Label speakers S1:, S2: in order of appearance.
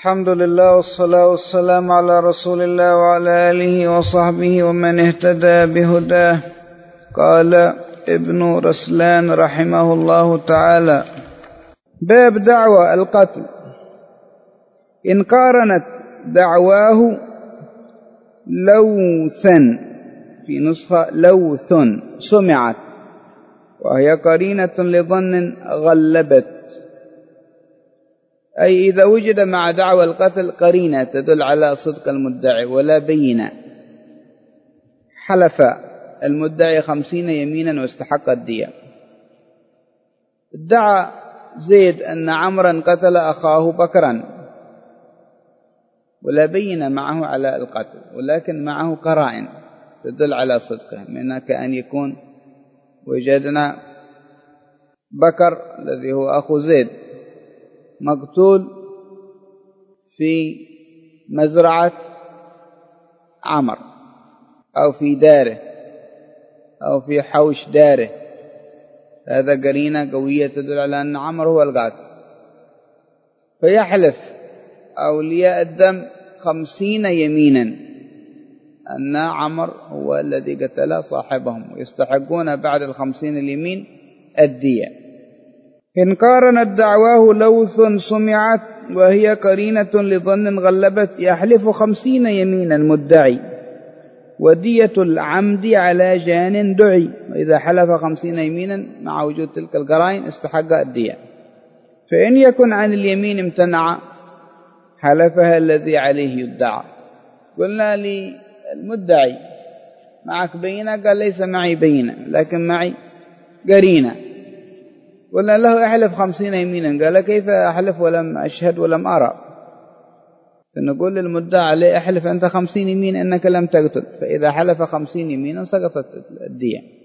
S1: الحمد لله والصلاة والسلام على رسول الله وعلى آله وصحبه ومن اهتدى بهداه. قال ابن رسلان رحمه الله تعالى: باب دعوى القتل. إن قارنت دعواه لوثا، في نسخة لوث سمعت، وهي قرينة لظن غلبت، أي إذا وجد مع دعوى القتل قرينة تدل على صدق المدعي ولا بينة. حلف المدعي 50 يمينا واستحق الدية. ادعى زيد أن عمرا قتل أخاه بكرا ولا بين معه على القتل، ولكن معه قرائن تدل على صدقه، منها كأن يكون وجدنا بكر الذي هو أخو زيد مقتول في مزرعة عمر أو في داره أو في حوش داره، هذا قرينة قوية تدل على أن عمر هو القاتل. فيحلف أولياء الدم 50 يمينا أن عمر هو الذي قتل صاحبهم، ويستحقون بعد 50 اليمين الدية. إن قارنت دعواه لوث سمعت وهي قرينة لظن غلبت، يحلف 50 يمينا مدعي، ودية العمد على جان دعي. وإذا حلف 50 يمينا مع وجود تلك القرائن استحق الدية. فإن يكن عن اليمين امتنع حلفها الذي عليه يدعى. قلنا للمدعي: معك بينة؟ قال: ليس معي بينة لكن معي قرينة. قلنا له: احلف 50 يمينا. قال: كيف أحلف ولم أشهد ولم أرى؟ فنقول للمدعى عليه: احلف أنت 50 يمين أنك لم تقتل. فإذا حلف 50 يمينا سقطت الدية.